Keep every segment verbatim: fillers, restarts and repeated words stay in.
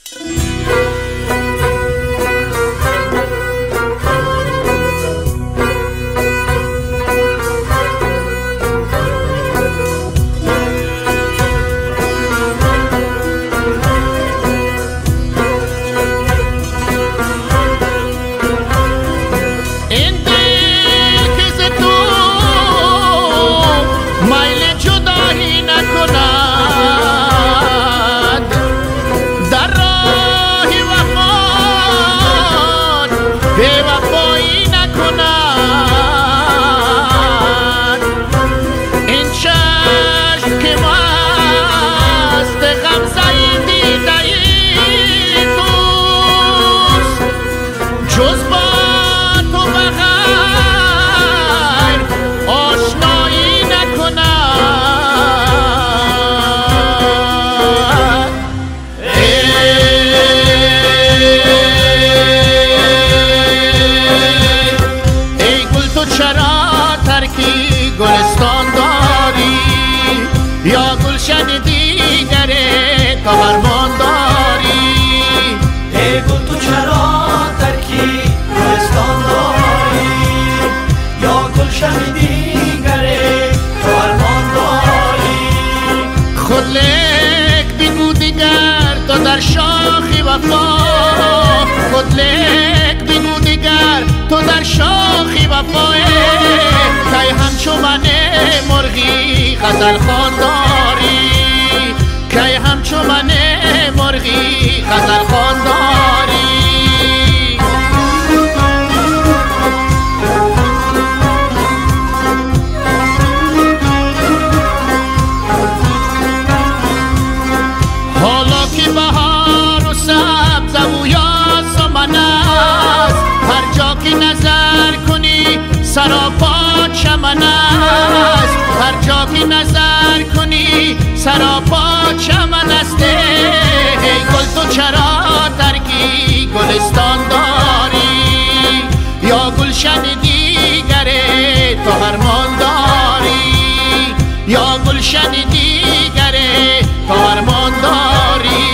گلستان داری یا گلشن دیگره تا فرمان داری؟ ای گل تو چرا ترکی گلستان داری یا گلشن دیگره تا فرمان داری؟ خود لک بگو دیگر تو در شاخی وفا، خود لک بگو دیگر تو در شاخی وفاه، که همچو من مرغی غزل خوان داری، که همچو من مرغی غزل خوان داری. حالا که بهار و سبز و یاس و من است، هر جا که نظر کنی سراپا چمن است، هر جا که نظر کنی سراپا چمن است. ای گل تو چرا ترکی گلستان داری یا گلشن دیگره تو فرمان داری، یا گلشن دیگره تو فرمان داری؟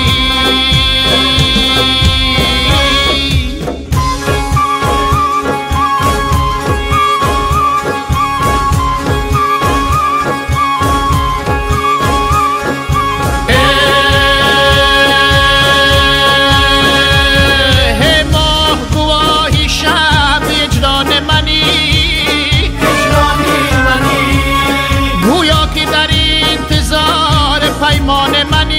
پیمان منی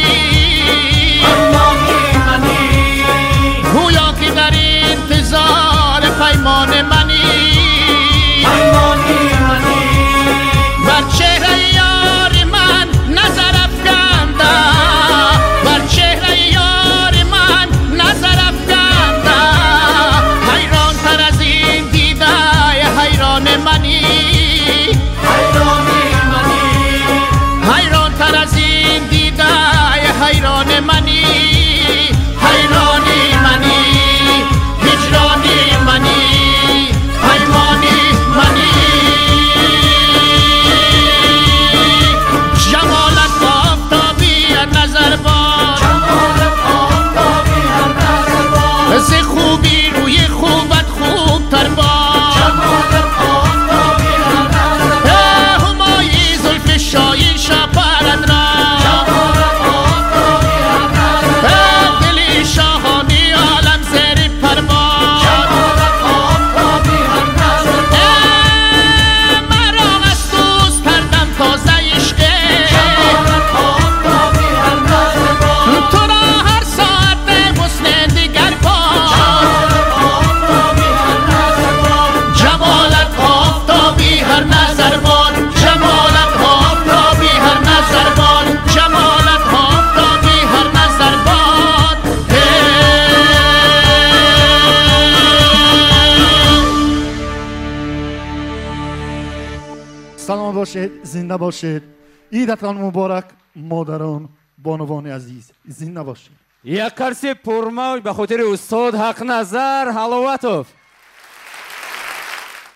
گویا که در انتظار پیمان منی، بر چهره یار من نظر افکنده، بر چهره یار من نظر افکنده، حیران تر از این دیده حیران منی، حیران تر از این دیده حیران منی، حیرانی منی، هجرانی منی، پیمانی منی. جمالت آفتابی نظر باد، ز خوبی روی خوبت خوب تر باد، همایی زلف شاین شپرد را، دلی شاهانی عالم زیر پرباد، مرا از دوست کردم تازه عشقه، تو را هر ساعت حسن دیگر باد، جمالت آفتابی هر نظر باد، جمالت آفتابی هر نظر باد، جمالت آفتابی هر نظر باد. سلام باشید، زنده باشید. عیدتان مبارک مادران، بانوان عزیز، زنده باشید. یک کرسی پرموج به خاطر استاد حق نظر حلاوتوف.